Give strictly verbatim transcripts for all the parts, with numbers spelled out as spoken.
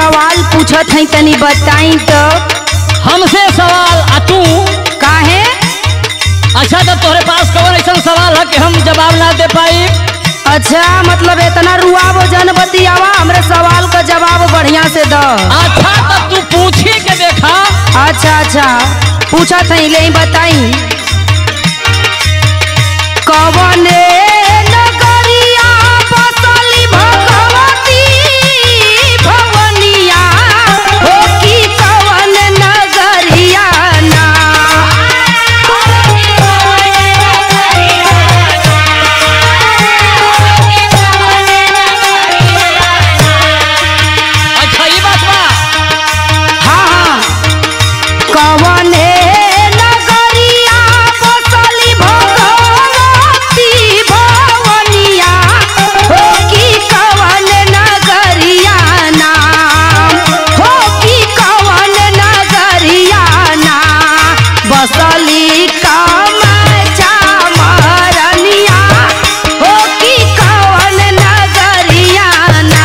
सवाल पूछत है तनी बताई तो। हमसे सवाल आ तू काहे? अच्छा तो तोहरे पास कौन ऐसा सवाल है कि हम जवाब ना दे पाई? अच्छा मतलब इतना रुआब जन बतियावा, हमरे सवाल का जवाब बढ़िया से दो। अच्छा तो तू पूछी के देखा। अच्छा अच्छा पूछत है ले बताई। कवने नगरिया बसली भगवती भवनिया हो की कवन नगरिया ना। अच्छा ये बात बा। हाँ हाँ कवने नगरिया बसली भगवती भवनिया हो की कवन नगरिया नाम हो की कवन नगरिया ना। बसली कामाख्या महारानिया हो की कवन नगरिया ना।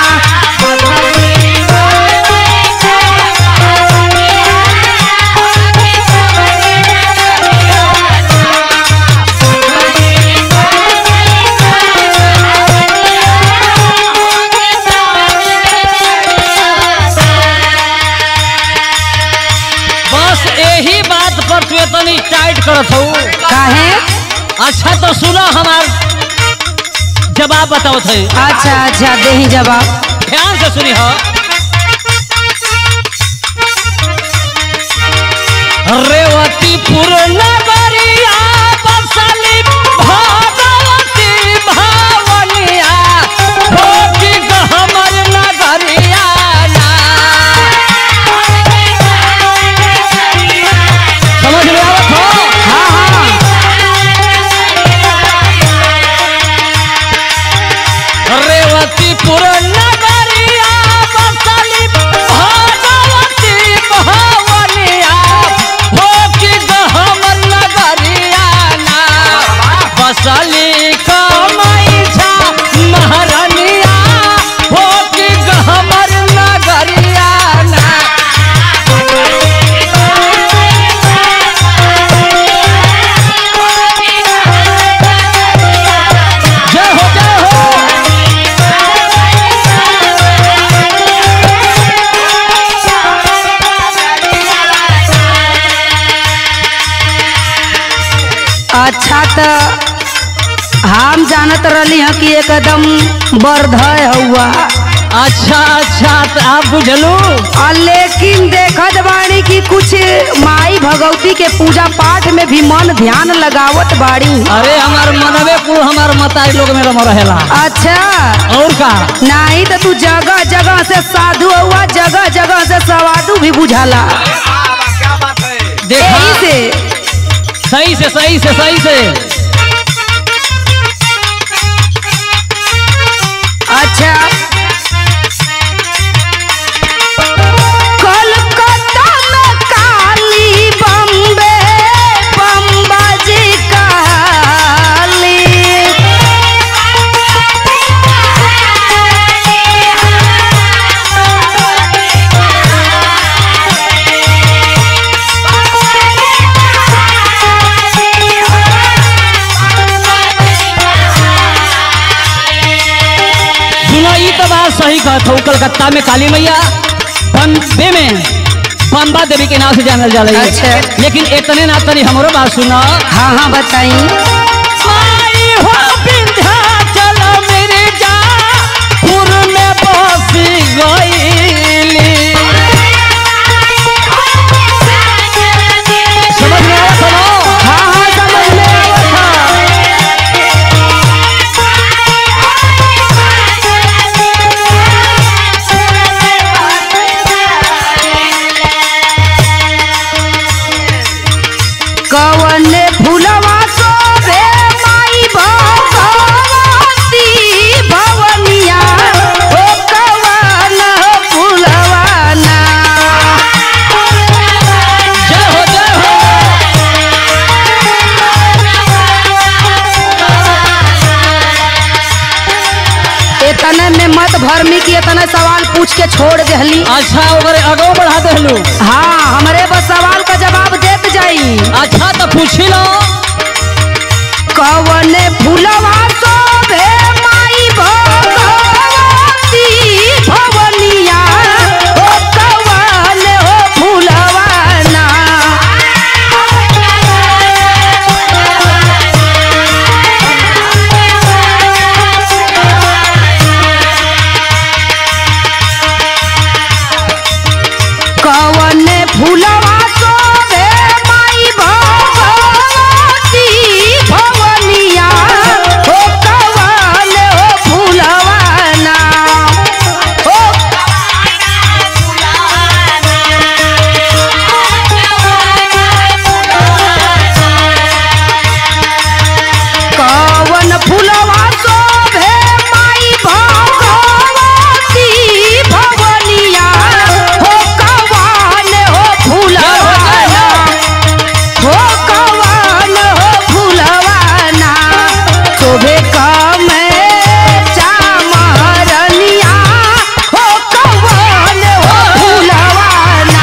बस यही बात पर तू इतनी टाइट करत हो। काहे? अच्छा तो सुनो हमार जवाब बताओ थे। अच्छा अच्छा दे ही जवाब। ध्यान से सुनी हो। रेवतीपुर नगरिया बसली भगवती भवनिया हो की हमर नगरिया ना। समझ में आवत हो? हाँ हाँ रेवतीपुर नगरिया बसली भगवती भवनिया हो की हमर नगरिया ना। बसली कामाख्या महारानिया हो की हमर नगरिया ना। जय हो जय हो। अच्छा तो हम जानत रही हैं कि एकदम बरधय हुआ। अच्छा अच्छा तो आप बुझलू। और लेकिन देखत बाड़ी कि कुछ माई भगवती के पूजा पाठ में भी मन ध्यान लगावत बाड़ी। अरे हमार मनवे कुल हमार मताई लोग में रम रहेला। अच्छा और का? नहीं तो तू जगह जगह से साधु हुआ, जगह जगह से सवादु भी बुझाला। देखा यही से सही से सही से सही से। अच्छा कोलकाता में काली, बम्बे बम्बा जी काली। सुनो ये तो बात सही कहत हो। कलकत्ता में काली मैया, बम्बे में बम्बा देवी के नाम से जानल जाला। अच्छा। लेकिन इतने ना तनी हमरो बात सुनो। हाँ हाँ बताई। आई हो विंध्याचल मिर्जापुर में बसी गईली। समझ में आवत हो? हाँ हाँ समझ में आवत है। कवने फूलवा शोभे माई भगवती भवनिया हो कवन पूछ के छोड़ देहली। अच्छा ओकरे अगो बढ़ा देलू। हाँ हमरे बस सवाल का जवाब देत जाई। अच्छा तो पूछी लो। कवने फूलवा शोभे माई भगवती भवनिया ओ कवने हो फूलवा ना। कवने फूलवा शोभे माई भगवती भवनिया ओ कवने हो फूलवा ना। ओ कवन फूलवा शोभे माई भगवती भवनिया हो कवन हो फूलवा ना। हो कवन हो फूलवा ना। शोभे कमे चामरनिया हो कवन हो फूलवा ना।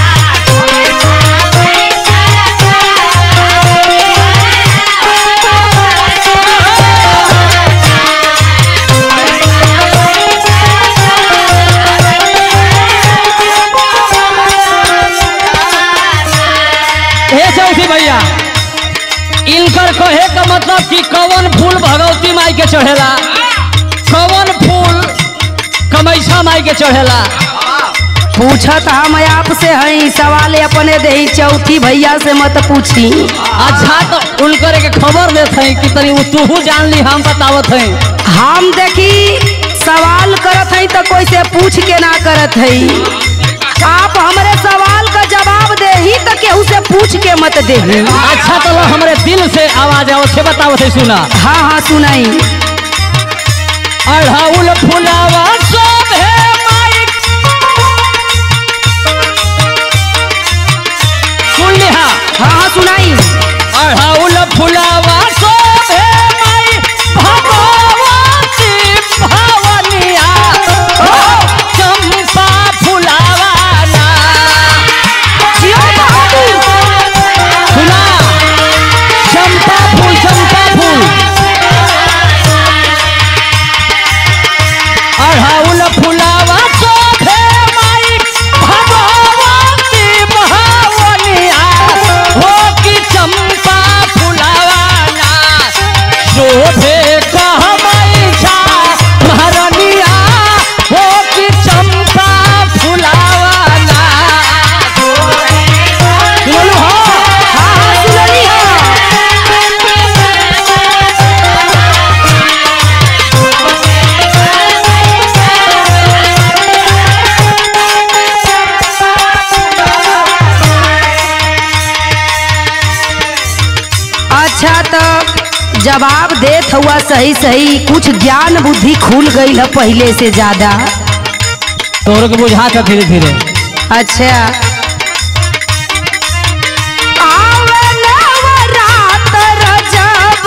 हे चौथी भैया इनकर कहे का मतलब कि कवन फूल भगवती माई के चढ़ेला, कवन फूल कमैसा माई के चढ़ेला। पूछत हम आपसे हई सवाल अपने दे चौथी भैया से मत पूछी। अच्छा तो उनकर के खबर देते हैं कि तनी तू जान ली हम बतावत हैं। हम देखी सवाल करत हई तो कोई से पूछ के ना करत हई। आप हमरे सवाल का जवाब दे ही तो केहू से पूछ के मत दे। अच्छा तो लो हमरे दिल से आवाज आवत है बतावत है सुना। हाँ हाँ सुनाई। अढ़ाउल फुलावा शोभे माई सुन लिहा। हाँ हाँ सुनाई। अढ़ाउल फुलावा शोभे माई भगवती भवनिया ओ चंपा फुलावा ना। जियो बहादुर। सुना चंपा फूल चंपा फूल अढ़ाउल फुलावा शोभे माई भगवती भवनिया हो कि चंपा फुलावा ना। शोभे कहमई छा महारनिया हो कि चंपा फुलावा ना। सुनलू हो? हाँ हाँ सुनली हाँ। अच्छा तो जवाब देत हुआ सही सही कुछ ज्ञान बुद्धि खुल गई है पहले से ज्यादा। तोर के बुझा था धीरे धीरे। अच्छा आवे नवरात्र जब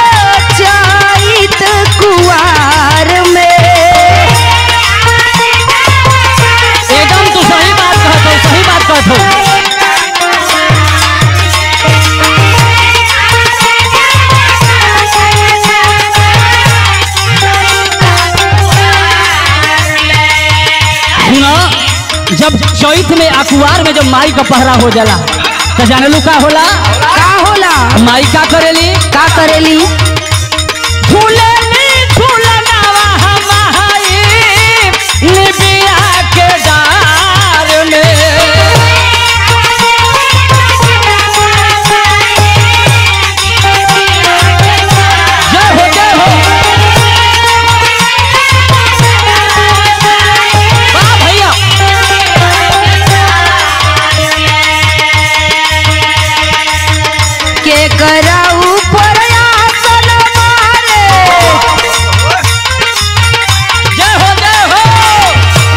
चैत कुवार में। एकदम तू सही बात कहत हो, सही बात कहत हो। सुना जब चैत में अखबार में जब माई का पहरा हो जाला तो जाने लू का होला। का होला? माई का करेली का करेली? फूलेली फूलनावा हमाई निबिया के डार में। जय हो जय हो वाह भैया। के करा ऊपर आसन मारे। जय हो जय हो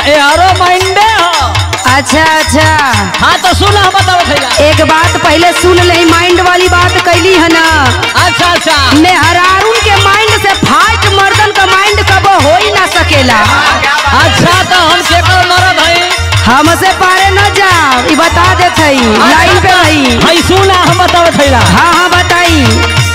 एरो माइंडे हो। अच्छा अच्छा, हाँ तो सुन हम बताओ थैला। एक बात पहले सुन ले, माइंड वाली बात कैली है ना। अच्छा अच्छा, मेहरारून के माइंड से फास्ट मर्दन का माइंड कबो हो ही ना सकेला। अच्छा तो हम केकर मरद हई? हमसे पारे न जाओ, ई बता देत हई, लाइन पे रही। हई सुना हम बताओ थैला। हाँ हाँ बताई।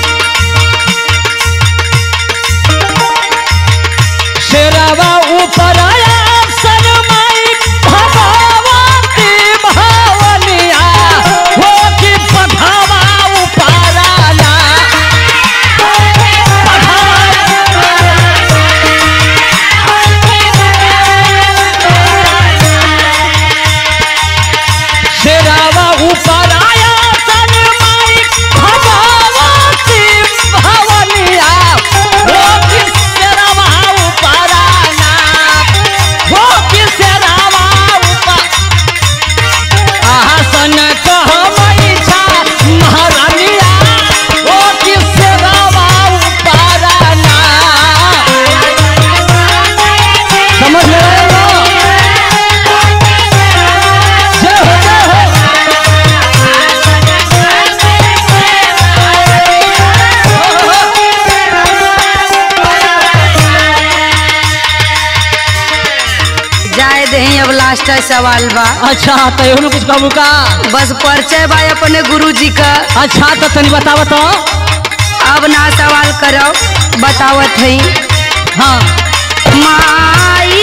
शेरावा ऊपर आया सनमाई भगवती भवनिया हो कि पठावा ऊपर आना। शेरावा ऊपर आया सनमाई भगवती भवनिया हो कि शेरावा ऊपर आना, हो कि शेरावा ऊपर आसन कहमई छा महारानिया हो कि शेरावा ऊपर आना। समझ ले रहे हो? जय हो जय हो। जाए दही, अब लास्ट सवाल बा। अच्छा तो एहू में कुछ कहू का? बस परिचय बा अपने गुरुजी का। अच्छा तो तनी बताव तो। अब ना सवाल करो, बतावत हई। हाँ माई